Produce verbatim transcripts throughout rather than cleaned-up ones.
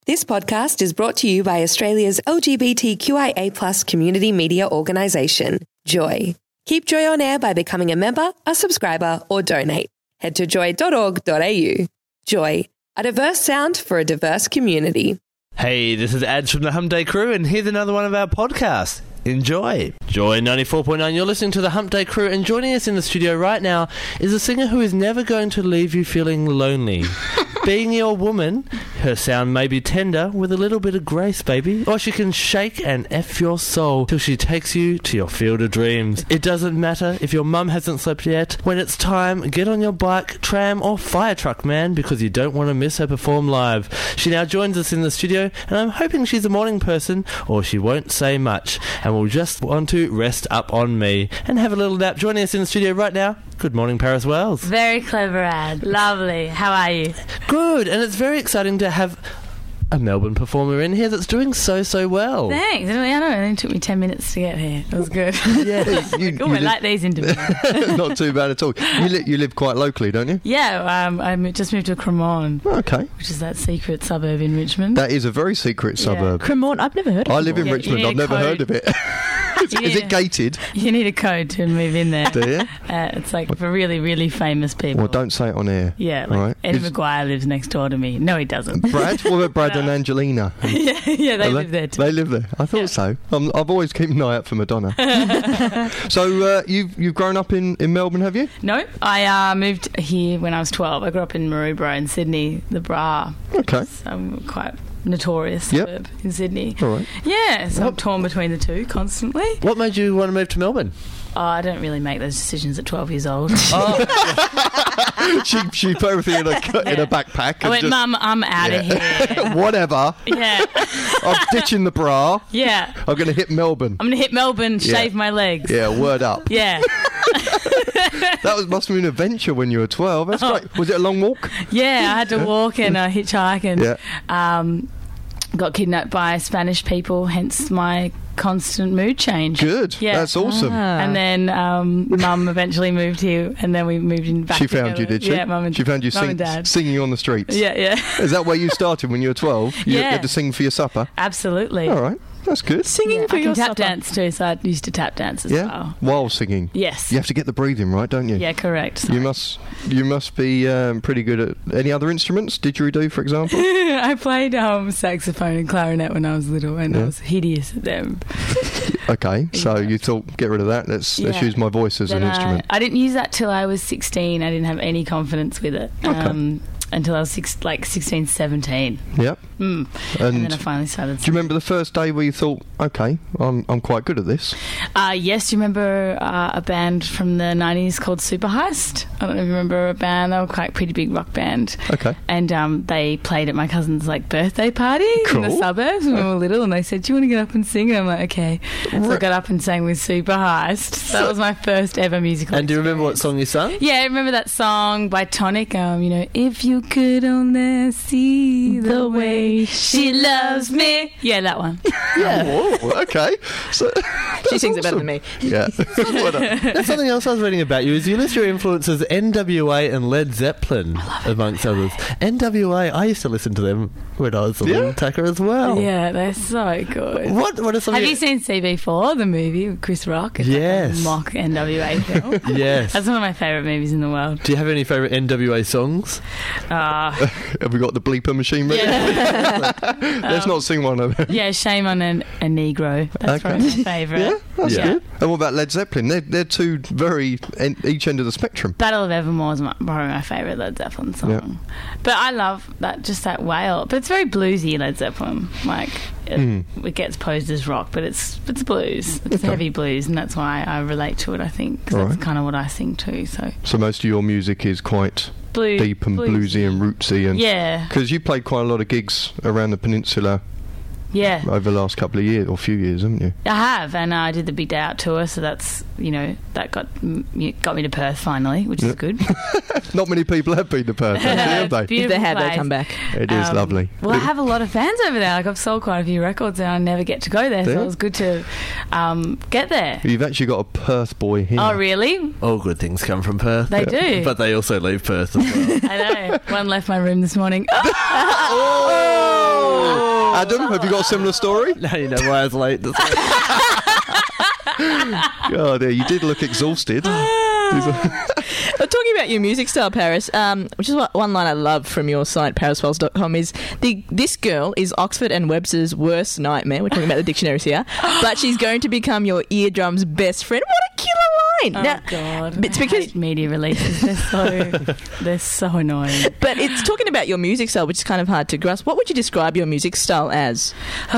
This podcast is brought to you by Australia's L G B T Q I A plus community media organisation, Joy. Keep Joy on air by becoming a member, a subscriber, or donate. Head to joy dot org dot a u. Joy, a diverse sound for a diverse community. Hey, this is Ads from the Hump Day Crew, and here's another one of our podcasts. Enjoy. Joy ninety-four point nine, you're listening to the Hump Day Crew, and joining us in the studio right now is a singer who is never going to leave you feeling lonely. Being your woman, her sound may be tender with a little bit of grace, baby, or she can shake and F your soul till she takes you to your field of dreams. It doesn't matter if your mum hasn't slept yet. When it's time, get on your bike, tram or fire truck, man, because you don't want to miss her perform live. She now joins us in the studio, and I'm hoping she's a morning person or she won't say much and will just want to rest up on me and have a little nap. Joining us in the studio right now, good morning, Paris Wells. Very clever ad. Lovely. How are you? Good, and it's very exciting to have a Melbourne performer in here that's doing so, so well. Thanks. I know, it only took me ten minutes to get here. It was good. Yeah. you, oh, you I live, like these interviews. Not too bad at all. You, li- you live quite locally, don't you? Yeah, um, I mo- just moved to Cremorne. Oh, okay. Which is that secret suburb in Richmond. That is a very secret Yeah. suburb. Cremorne, I've never heard of it. I live in Yeah, Richmond. you I've need a never code. heard of it. is, is Yeah. it gated? You need a code to move in there. Do you? Uh, it's like for really, really famous people. Well, don't say it on air. Yeah, like All right. Eddie Is- Maguire lives next door to me. No, he doesn't. Brad? What about Brad and Angelina? yeah, yeah, they Are live there too. They live there. I thought Yeah. so. Um, I've always kept an eye out for Madonna. so uh, you've you've grown up in, in Melbourne, have you? No, I uh, moved here when I was twelve. I grew up in Maroubra in Sydney, the Bra. Okay. So I'm quite notorious Yep. suburb in Sydney. All right. Yeah, so I'm What- torn between the two constantly. What made you want to move to Melbourne? Oh, I don't really make those decisions at twelve years old. she she put everything in a in a backpack. I And went, just, Mum, I'm out of here. Whatever. Yeah, I'm ditching the bra. yeah. I'm going to hit Melbourne. I'm going to hit Melbourne, Yeah. shave my legs. Yeah, word up. Yeah, That was must have been an adventure when you were twelve. That's Oh. great. Was it a long walk? yeah. I had to walk and uh, hitchhike and Yeah. um, got kidnapped by Spanish people, hence my constant mood change. Good. Yeah. That's awesome. Ah. And then um, Mum eventually moved here, and then we moved in back She found together. you, did she? Yeah, Mum and She found you Mum sing, and Dad. singing on the streets. Yeah, yeah. Is that where you started when you were twelve? You Yeah. had to sing for your supper? Absolutely. All right. That's good. Singing Yeah, for I your can tap supper. dance too, so I used to tap dance as Yeah. well. While singing. Yes. You have to get the breathing right, don't you? Yeah, correct. You must. You must be um, pretty good at any other instruments. Didgeridoo, for example. I played um, saxophone and clarinet when I was little, and Yeah. I was hideous at them. Okay, so Yeah. you thought, get rid of that. Let's let's Yeah. use my voice as Then an I, instrument. I didn't use that till I was sixteen. I didn't have any confidence with it. Okay. Um, until I was six, like sixteen, seventeen. Yep. Mm. And, And then I finally started. do you remember the first day where you thought, okay, I'm I'm quite good at this? Uh, yes, do you remember uh, a band from the nineties called Super Heist? I don't know if you remember a band. They were quite a pretty big rock band. Okay. And um, they played at my cousin's like birthday party in the Cool. suburbs when we were little, and they said, "Do you want to get up and sing?" And I'm like, "Okay." So I got up and sang with Super Heist. So that was my first ever musical. And do you remember what song you sang? Yeah, I remember that song by Tonic. Um, you know, if you could only see the way she loves me. Yeah, that one. Yeah. Whoa, okay. So She sings it better than me. Yeah. What a- That's something else I was reading about you, is you list your influences N W A and Led Zeppelin, amongst others. N W A, I used to listen to them when I was a Yeah? little tacker as well. Yeah, they're so good. What, what are some Have of you your... seen C B four, the movie with Chris Rock? It's Yes. like a mock N W A film. Yes. That's one of my favourite movies in the world. Do you have any favourite N W A songs? Uh, Have we got the bleeper machine ready? yeah. Let's not sing one of them. yeah, Shame on an, a Negro. That's Okay. probably my favourite. Yeah, that's Yeah. good. And what about Led Zeppelin? They're, they're two very en- each end of the spectrum. Battle of Evermore is my, probably my favourite Led Zeppelin song. Yeah. But I love that, just that wail. But it's very bluesy, Led Zeppelin. Like, it, Mm. it gets posed as rock, but it's it's blues. It's Okay. heavy blues, and that's why I relate to it, I think, because All that's right. kind of what I sing too. So So most of your music is quite Blue, deep and bluesy and rootsy, and Yeah. because you played quite a lot of gigs around the peninsula Yeah. over the last couple of years or few years, haven't you? I have, and uh, I did the Big Day Out tour, so that's, you know, that got m- got me to Perth finally, which is good. Not many people have been to Perth, actually, have they? If Beautiful they have, they place. come back. It is Um, lovely. Well, I have a lot of fans over there. Like, I've sold quite a few records, and I never get to go there, Do so you? it was good to um, get there. You've actually got a Perth boy here. Oh, really? All good things come from Perth. They do. But they also leave Perth as well. I know. One left my room this morning. Oh! Adam, have you got a similar story? Now you know why I was late this week. Oh, dear, you did look exhausted. Well, talking about your music style, Paris, um, which is what, one line I love from your site, paris wells dot com, is the, this girl is Oxford and Webster's worst nightmare. We're talking about the dictionaries here. But she's going to become your eardrum's best friend. What a killer line. Oh, Now, God. it's I because- hate media releases. They're so, they're so annoying. But it's talking about your music style, which is kind of hard to grasp. What would you describe your music style as?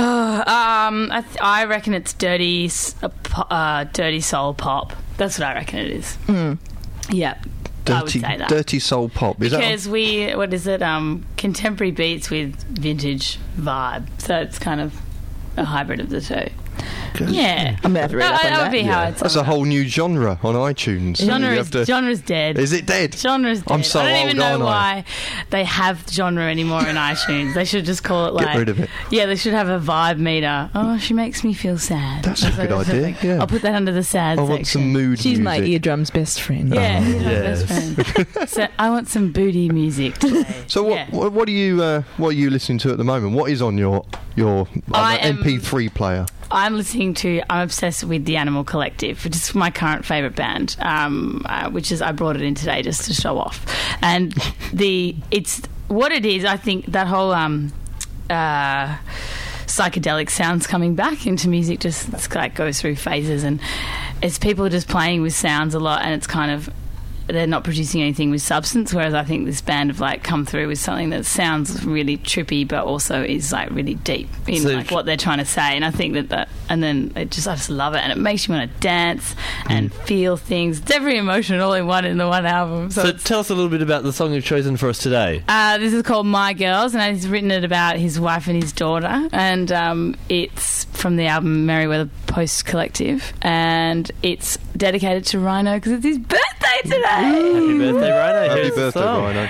um, I, th- I reckon it's dirty, s- uh, po- uh, dirty soul pop. That's what I reckon it is. Mm. Yeah, I would Dirty, say that. dirty soul pop. Is Because that? we, what is it? Um, contemporary beats with vintage vibe. So it's kind of a hybrid of the two. Yeah, I'm going to have to read that, up on that that. would be how it's. That's a whole new genre on iTunes. Genre You is, have to- genre's dead. Is it dead? Genre's dead. I'm so I don't old, even know aren't I? why they have genre anymore in iTunes. They should just call it Get like. rid of it. Yeah, they should have a vibe meter. Oh, she makes me feel sad. That's a good what idea, it's yeah. I'll put that under the sad I section. want some mood She's music. my eardrum's best friend. Yeah, Oh, he's my yes. best friend. So I want some booty music today. So what, Yeah. what what are you uh, what are you listening to at the moment? What is on your your I uh, M P am- three player? I'm listening to, I'm obsessed with the Animal Collective, which is my current favourite band, um, uh, which is, I brought it in today just to show off. And the, it's, what it is, I think that whole um, uh, psychedelic sounds coming back into music just it's like goes through phases, and it's people just playing with sounds a lot, and it's kind of, they're not producing anything with substance, whereas I think this band have like come through with something that sounds really trippy but also is like really deep in So like if- what they're trying to say. And I think that that and then it just I just love it, and it makes you want to dance and feel things. It's every emotion all in one in the one album. So, So it's- tell us a little bit about the song you've chosen for us today. uh, this is called My Girls, and he's written it about his wife and his daughter, and um, it's from the album Merriweather Post Collective, and it's dedicated to Rhino because it's his birthday today. Happy birthday, Rhino. Happy Here's the birthday, song. Rhino.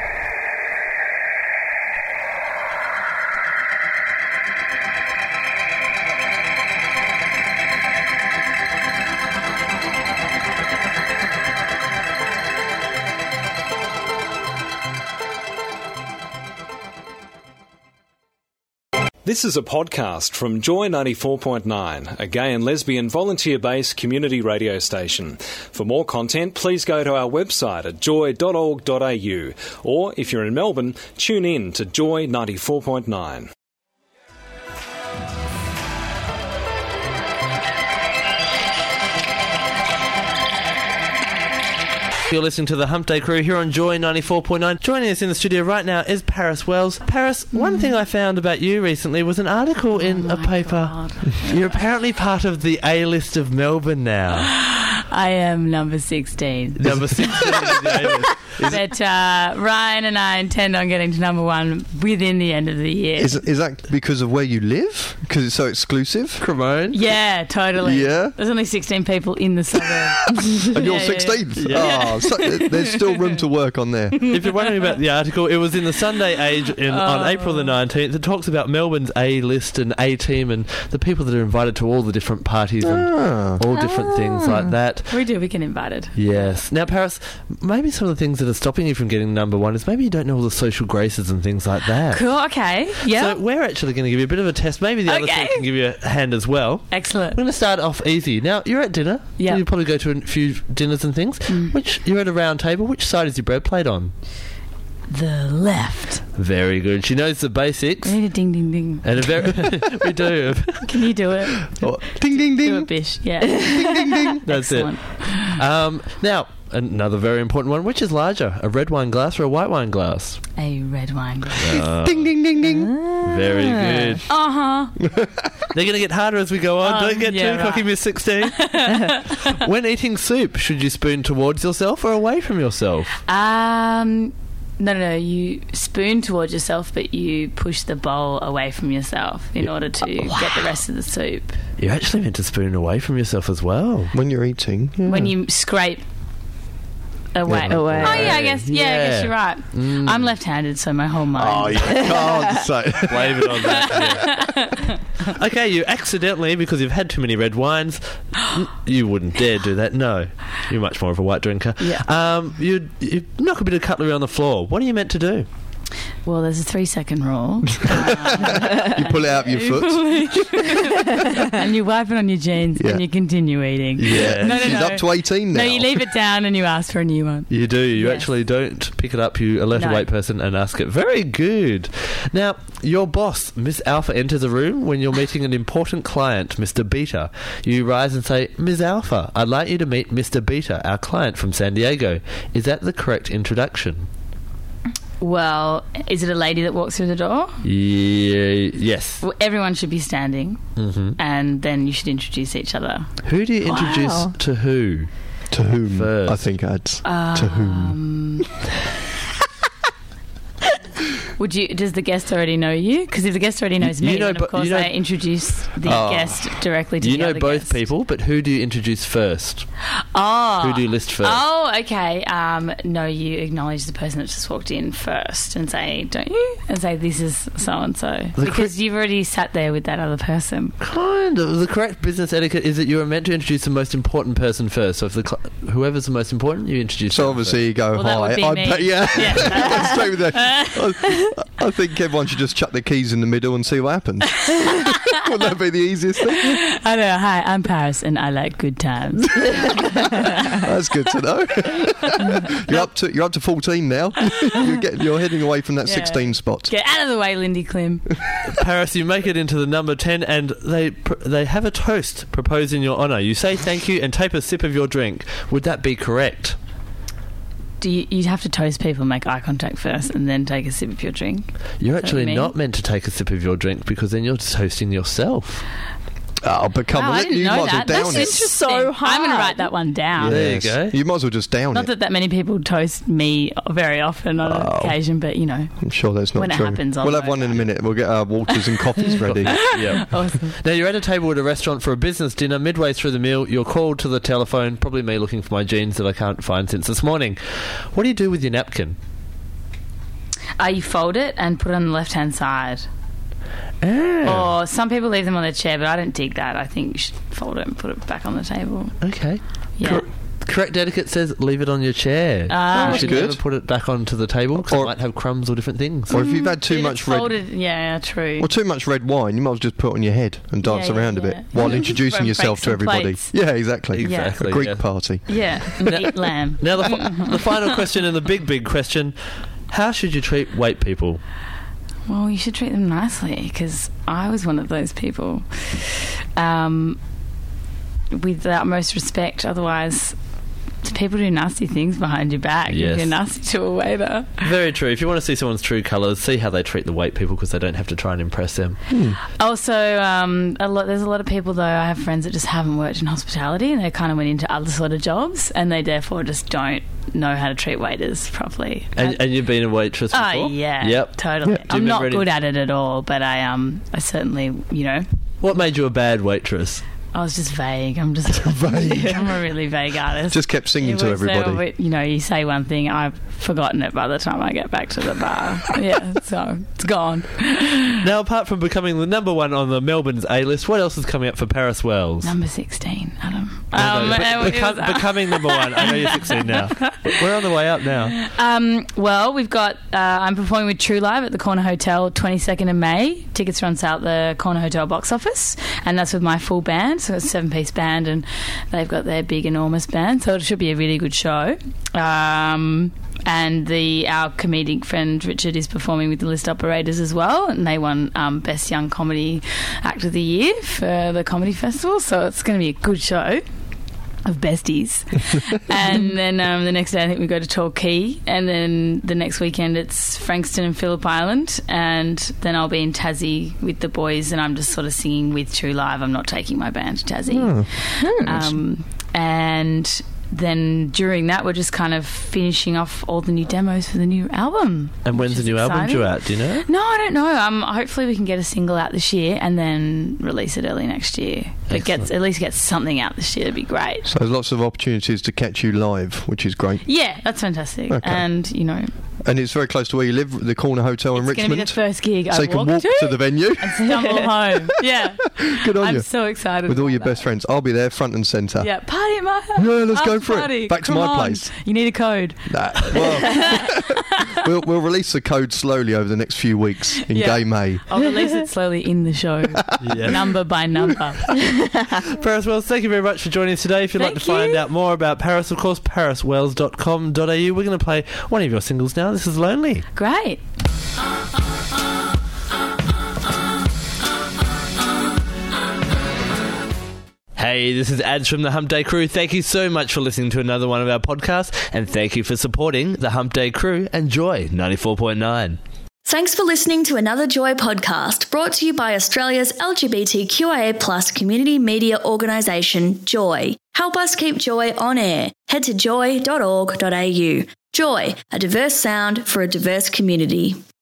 This is a podcast from Joy ninety-four point nine, a gay and lesbian volunteer-based community radio station. For more content, please go to our website at joy dot org dot a u, or if you're in Melbourne, tune in to Joy ninety-four point nine. You're listening to the Hump Day Crew here on Joy ninety-four point nine. Joining us in the studio right now is Paris Wells. Paris, one thing I found about you recently was an article in a paper. God. You're apparently part of the A-list of Melbourne now. I am number sixteen. Number sixteen of the A-list. But uh, Ryan and I intend on getting to number one within the end of the year. Is is that because of where you live? Because it's so exclusive? Cremone? Yeah, totally. Yeah? There's only sixteen people in the suburb. And you're Yeah, yeah. sixteenth? Yeah. Oh, so, there's still room to work on there. If you're wondering about the article, it was in the Sunday Age in, on Oh. April the nineteenth. It talks about Melbourne's A-list and A-team and the people that are invited to all the different parties and Ah. all different things like that. We do, we get invited. Yes. Now, Paris, maybe some of the things that are stopping you from getting number one is maybe you don't know all the social graces and things like that. Cool, okay. Yeah. So we're actually going to give you a bit of a test. Maybe the other Okay. two can give you a hand as well. Excellent. We're going to start off easy. Now, you're at dinner. Yeah. You probably go to a few dinners and things. Mm. Which you're at a round table. Which side is your bread plate on? The left. Very good. She knows the basics. We need a ding, ding, ding. And a very we do. Can you do it? Oh, ding, ding, Do ding. it, Bish. Yeah. Ding, ding, ding. That's Excellent. it. Um, now, another very important one. Which is larger, a red wine glass or a white wine glass? A red wine glass. Uh, Ding, ding, ding, ding. very good. Uh-huh. They're going to get harder as we go on. Oh, Don't get yeah, too cocky, right. Miss sixteen. When eating soup, should you spoon towards yourself or away from yourself? Um, No, no, no. You spoon towards yourself, but you push the bowl away from yourself in order to get the rest of the soup. You're actually meant to spoon away from yourself as well. When you're eating. Yeah. When you scrape away. Yeah. Away. Oh, yeah, I guess. Yeah, I Yeah. guess you're right. Mm. I'm left-handed, so my whole mind. Oh, you can't say. Blame it on that. Yeah. Okay, you accidentally, because you've had too many red wines, you wouldn't dare do that. No, you're much more of a white drinker. Yeah. Um, you you knock a bit of cutlery on the floor. What are you meant to do? Well, there's a three-second rule. You pull it out of your foot. And you wipe it on your jeans Yeah. and you continue eating. Yeah. No, no, She's no. up to eighteen now. No, you leave it down and you ask for a new one. You do. You Yes. actually don't pick it up. You alert a No. white person and ask it. Very good. Now, your boss, Miss Alpha, enters a room when you're meeting an important client, Mister Beta. You rise and say, Miss Alpha, I'd like you to meet Mister Beta, our client from San Diego. Is that the correct introduction? Well, is it a lady that walks through the door? Yeah, yes. Well, everyone should be standing, hmm and then you should introduce each other. Who do you introduce Wow. to who? To whom? First. I think adds. to whom? Um, would you? Does the guest already know you? Because if the guest already knows You me, know then bo- of course you know- I introduce the Oh. guest directly to You the know other both guest. people, but who do you introduce first? Oh, Who do you list first? Oh, okay. Um, no, you acknowledge the person that just walked in first and say, don't you? And say, this is so-and-so. The Because you've already sat there with that other person. Kind of. The correct business etiquette is that you are meant to introduce the most important person first. So if the cl- whoever's the most important, you introduce So them obviously you go, Well, that would hi. be I me. bet, yeah. Yeah. Straight with that. I, I think everyone should just chuck their keys in the middle and see what happens. Wouldn't that be the easiest thing? I know. Hi, I'm Paris and I like good times. That's good to know. you're up to you're up to fourteen now. you're getting you're heading away from that Yeah. sixteen spot. Get out of the way, Lindy Klim. Paris, you make it into the number ten, and they pr- they have a toast proposed in your honour. You say thank you and take a sip of your drink. Would that be correct? Do you, you'd have to toast people, make eye contact first, and then take a sip of your drink. You're what you actually mean? not meant to take a sip of your drink because then you're toasting yourself. Oh, but come Wow, on, I didn't you know might as well that. down That's it. interesting. so I'm going to hard. write that one down. There you Yes. go. You might as well just down Not it. that that many people toast me very often on Oh. occasion, but you know. I'm sure that's not when it true. happens, I'll we'll have know one in a about minute. We'll get our waters and coffees ready. Yeah. Awesome. Now you're at a table at a restaurant for a business dinner. Midway through the meal, you're called to the telephone. Probably me looking for my jeans that I can't find since this morning. What do you do with your napkin? Uh, you fold it and put it on the left-hand side. Ah, Or some people leave them on their chair, but I don't dig that. I think you should fold it and put it back on the table. okay. Yeah. Cor- correct etiquette says leave it on your chair. Ah, you should good. never put it back onto the table because Or- it might have crumbs or different things. Or if you've had too If it's much red, folded, yeah, true. or too much red wine, you might as well just put it on your head and dance Yeah, yeah, around a bit yeah. while Just introducing break yourself to some everybody. plates. Yeah, exactly. Exactly, A Greek yeah. party. Yeah, eat lamb. Now the, fi- the final question and the big, big question: how should you treat white people? Well, you should treat them nicely because I was one of those people. Um, with the utmost respect, otherwise, people do nasty things behind your back. Yes. If you're nasty to a waiter. Very true. If you want to see someone's true colours, see how they treat the white people because they don't have to try and impress them. Also, um, a lot, there's a lot of people, though, I have friends that just haven't worked in hospitality and they kind of went into other sort of jobs and they therefore just don't know how to treat waiters properly. And, and you've been a waitress before? Oh, yeah. Yep. Totally. Yeah. Do you I'm not remember good any- at it at all, but I um, I certainly, you know, What made you a bad waitress? I was just vague. I'm just Vague. I'm a really vague artist. Just kept singing It to was so- everybody. but, you know, you say one thing, I've forgotten it by the time I get back to the bar. Yeah, so it's gone. Now, apart from becoming the number one on the Melbourne's A-list, what else is coming up for Paris Wells? Number sixteen, Adam. No, no, Um, be- and it become- was- becoming number one. I know you're sixteen now. We're on the way up now. Um, well, we've got. Uh, I'm performing with True Live at the Corner Hotel, twenty-second of May. Tickets are on sale at the Corner Hotel box office, and that's with my full band. So it's a seven-piece band, and they've got their big, enormous band. So it should be a really good show. Um, and the our comedic friend Richard is performing with the List Operators as well, and they won um, Best Young Comedy Act of the Year for the Comedy Festival. So it's going to be a good show of besties. And then um, the next day I think we go to Torquay, and then the next weekend it's Frankston and Phillip Island, and then I'll be in Tassie with the boys and I'm just sort of singing with True Live. I'm not taking my band to Tassie. Oh, um, and then during that, we're just kind of finishing off all the new demos for the new album. And when's the new exciting. album due out? Do you know? No, I don't know. Um, hopefully we can get a single out this year and then release it early next year. It gets at least get something out this year. It'd be great. So there's lots of opportunities to catch you live, which is great. Yeah, that's fantastic. Okay. And, you know... And it's very close to where you live, the Corner Hotel in It's going Richmond. to be the first gig so I you can walk walk to, to the venue. and stumble home. Yeah. Good on I'm you. so excited. With all about your that. best friends. I'll be there front and centre. Yeah, party at my house. Yeah, let's go After for it. party. Back to Come my on. place. You need a code. Nah, well, we'll, we'll release the code slowly over the next few weeks in Yeah. Gay May. I'll release it slowly in the show, Yeah. number by number. Paris Wells, thank you very much for joining us today. If you'd like Thank to find you. out more about Paris, of course, paris wells dot com dot a u. We're going to play one of your singles now. This is Lonely. Great. Hey, this is Ads from the Hump Day Crew. Thank you so much for listening to another one of our podcasts, and thank you for supporting the Hump Day Crew and Joy ninety-four point nine. Thanks for listening to another Joy podcast brought to you by Australia's L G B T Q I A plus community media organisation, Joy. Help us keep Joy on air. Head to joy dot org dot a u. Joy, a diverse sound for a diverse community.